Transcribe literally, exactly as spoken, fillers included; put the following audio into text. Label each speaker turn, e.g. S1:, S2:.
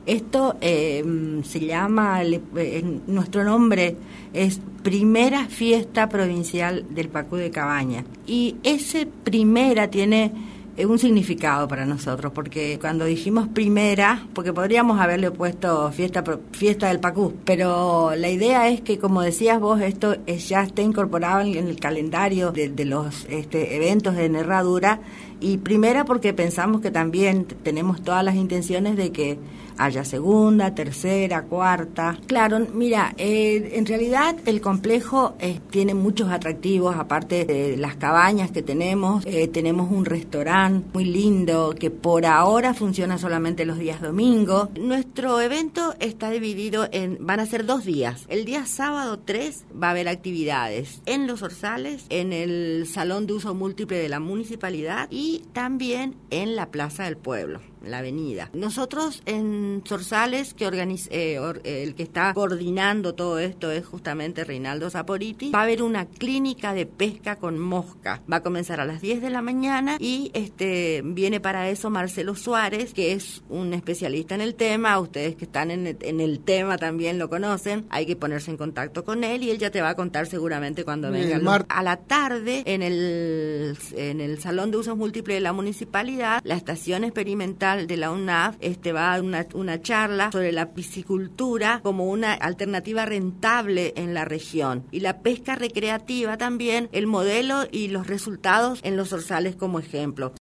S1: Esto eh, se llama, eh, nuestro nombre es Primera Fiesta Provincial del Pacú de Cabaña. Y ese primera tiene eh, un significado para nosotros, porque cuando dijimos primera, porque podríamos haberle puesto fiesta fiesta del Pacú, pero la idea es que, como decías vos, esto es, ya está incorporado en, en el calendario de, de los este, eventos de Herradura. Y primera porque pensamos que también tenemos todas las intenciones de que haya segunda, tercera, cuarta. Claro, mira, eh, en realidad el complejo eh, tiene muchos atractivos, aparte de las cabañas que tenemos. Eh, tenemos un restaurante muy lindo que por ahora funciona solamente los días domingos. Nuestro evento está dividido en, van a ser dos días. El día sábado tres va a haber actividades en Los Zorzales, en el Salón de Uso Múltiple de la Municipalidad y también en la Plaza del Pueblo, la avenida. Nosotros en Zorzales, que organiz, eh, or, eh, el que está coordinando todo esto es justamente Reinaldo Saporiti, va a haber una clínica de pesca con mosca. Va a comenzar a las diez de la mañana y este viene para eso Marcelo Suárez, que es un especialista en el tema. Ustedes que están en el, en el tema también lo conocen. Hay que ponerse en contacto con él y él ya te va a contar seguramente cuando venga. Mar- a la tarde, en el, en el Salón de Usos Múltiples de la Municipalidad, la estación experimental de la U N A F este, va a dar una, una charla sobre la piscicultura como una alternativa rentable en la región y la pesca recreativa también, el modelo y los resultados en Los Zorzales como ejemplo.